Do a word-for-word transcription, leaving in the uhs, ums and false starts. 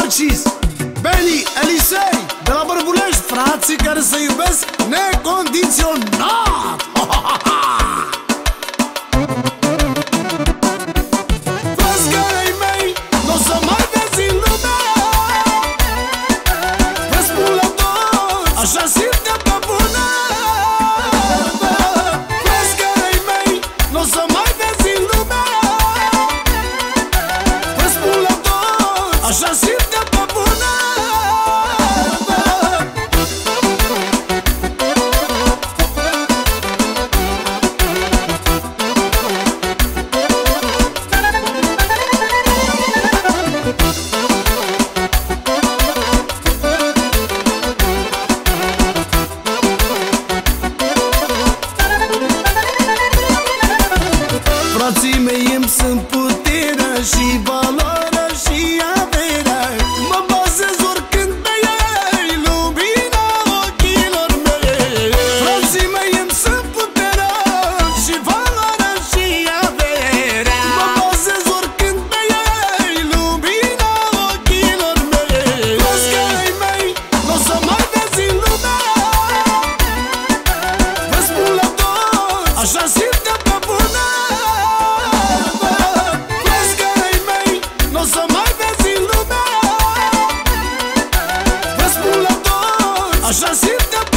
Narcis, Beni, Elisei, de la Bărbulești, frații care se iubesc necondiționat. Frăscăi mei, n-o să mai vezi în lume. Vă spun la toți, așa simte pe bune. Frăscăi mei, n-o să mai vezi în lume. Vă spun la toți, așa simte pe bune. Frații mei îmi sunt puterea și valoarea și averea. Mă bazez oricând pe ei, lumina ochilor mei. Frații mei îmi sunt puterea și valoarea și averea. Mă bazez oricând pe ei, lumina ochilor mei. Frăscăi mei, n-o să mai vezi în lume. Vă spun la toți, așa simte pe bune. N-o să mai vezi în lume. Vă spun la toți, așa simte.